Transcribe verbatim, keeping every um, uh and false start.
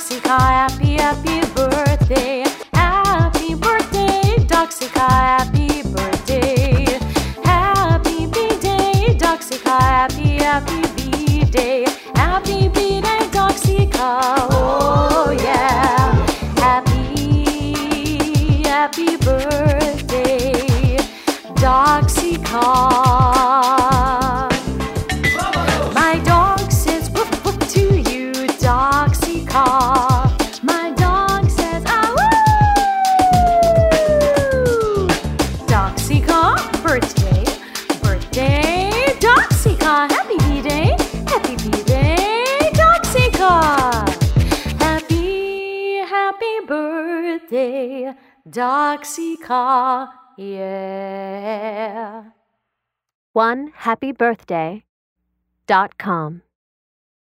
Doxica, happy, happy birthday. Happy birthday, Doxica, happy birthday. Happy B-Day, Doxica, happy, happy B-Day. Happy B-Day, Doxica, oh yeah. Happy, happy birthday, Doxica. My dog says woof woof to you, Doxica. My dog says ah woo. Doxica, birthday, birthday, Doxica. Happy B-Day, happy B-Day, Doxica. Happy, happy birthday, Doxica, yeah. one happy birthday dot com